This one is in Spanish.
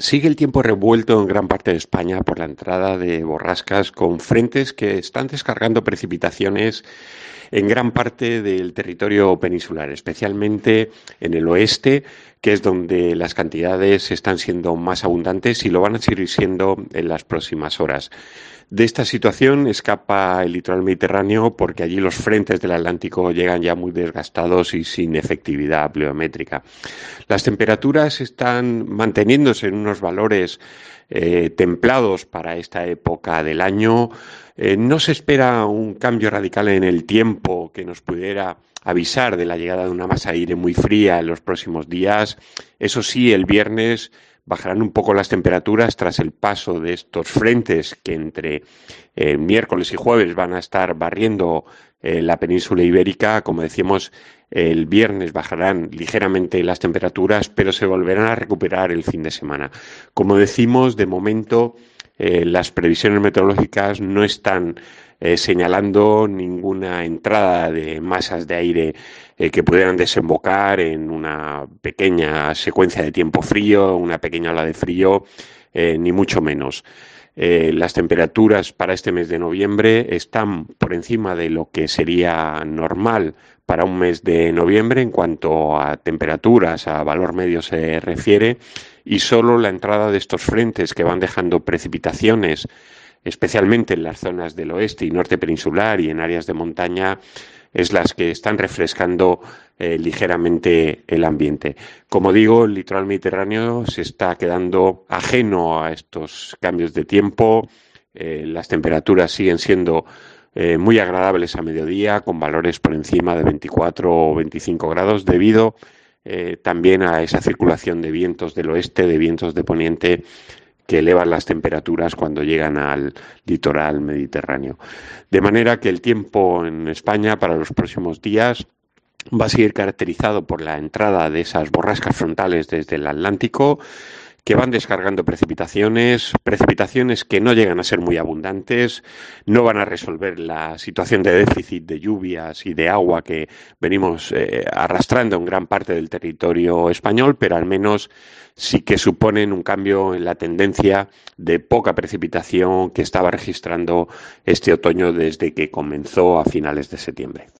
Sigue el tiempo revuelto en gran parte de España por la entrada de borrascas con frentes que están descargando precipitaciones en gran parte del territorio peninsular, especialmente en el oeste, que es donde las cantidades están siendo más abundantes y lo van a seguir siendo en las próximas horas. De esta situación escapa el litoral mediterráneo porque allí los frentes del Atlántico llegan ya muy desgastados y sin efectividad pluviométrica. Las temperaturas están manteniéndose en unos valores templados para esta época del año. No se espera un cambio radical en el tiempo que nos pudiera avisar de la llegada de una masa de aire muy fría en los próximos días. Eso sí, el viernes bajarán un poco las temperaturas tras el paso de estos frentes que entre miércoles y jueves van a estar barriendo la península ibérica. Como decíamos, el viernes bajarán ligeramente las temperaturas, pero se volverán a recuperar el fin de semana. Como decimos, de momento las previsiones meteorológicas no están señalando ninguna entrada de masas de aire que pudieran desembocar en una pequeña secuencia de tiempo frío, una pequeña ola de frío, ni mucho menos. Las temperaturas para este mes de noviembre están por encima de lo que sería normal para un mes de noviembre en cuanto a temperaturas, a valor medio se refiere, y solo la entrada de estos frentes que van dejando precipitaciones, especialmente en las zonas del oeste y norte peninsular y en áreas de montaña, es las que están refrescando ligeramente el ambiente. Como digo, el litoral mediterráneo se está quedando ajeno a estos cambios de tiempo. Las temperaturas siguen siendo muy agradables a mediodía, con valores por encima de 24 o 25 grados, debido también a esa circulación de vientos del oeste, de vientos de poniente, que elevan las temperaturas cuando llegan al litoral mediterráneo. De manera que el tiempo en España para los próximos días va a seguir caracterizado por la entrada de esas borrascas frontales desde el Atlántico, que van descargando precipitaciones que no llegan a ser muy abundantes, no van a resolver la situación de déficit de lluvias y de agua que venimos arrastrando en gran parte del territorio español, pero al menos sí que suponen un cambio en la tendencia de poca precipitación que estaba registrando este otoño desde que comenzó a finales de septiembre.